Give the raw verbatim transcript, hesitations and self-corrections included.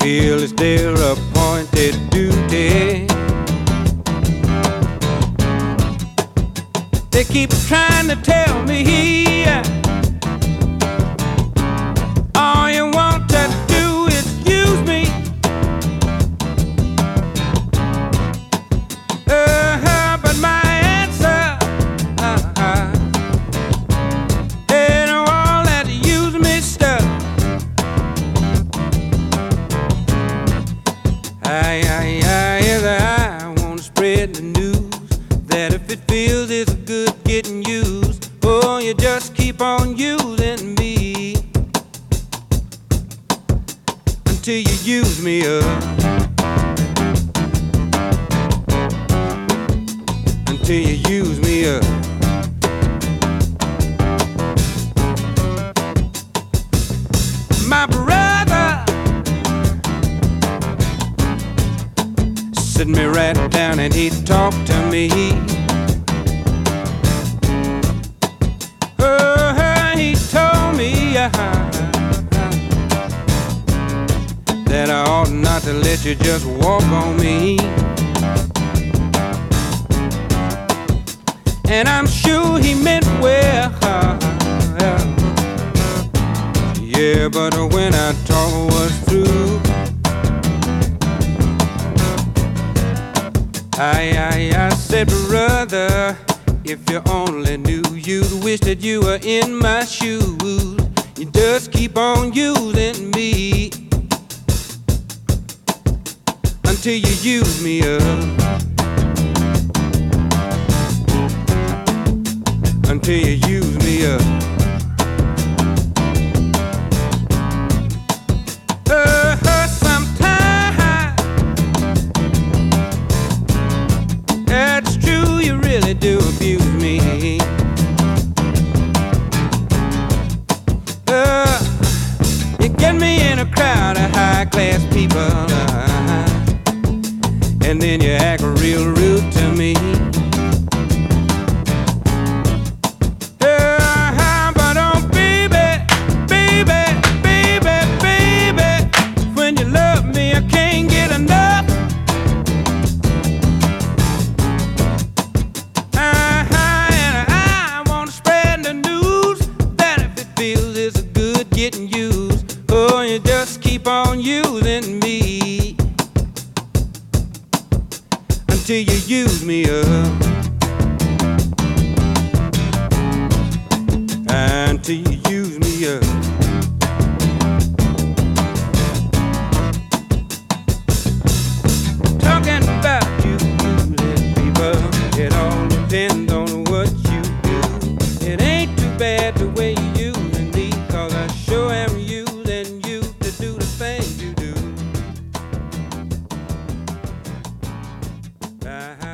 fulfill is their appointed duty. They keep trying to tell me all you want to do is use me. Uh-huh, but my answer uh-huh, ain't all that use me stuff. I, I, I, yes, I wanna spread the news that if it feels it's good getting used, oh, you just keep on using me until you use me up, until you use me up. My brother sit me right down and he talked to me. Oh, he told me uh, that I ought not to let you just walk on me. And I'm sure he meant well, yeah, but when I talk was through, I, I, I said, brother, if you only knew, you'd wish that you were in my shoes. You just keep on using me until you use me up, until you use me up. Uh, sometimes that's true, you really do abuse me. Uh, you get me in a crowd of high-class people, uh, and then you act real rude to me. Uh, but oh, baby, baby, baby, baby, when you love me, I can't get enough. Getting used, oh, you just keep on using me until you use me up, until you use me up. Talking about you using people, it all depends on what you do. It ain't too bad the way you using me, 'cause I sure am using you to do the things you do. Uh-huh.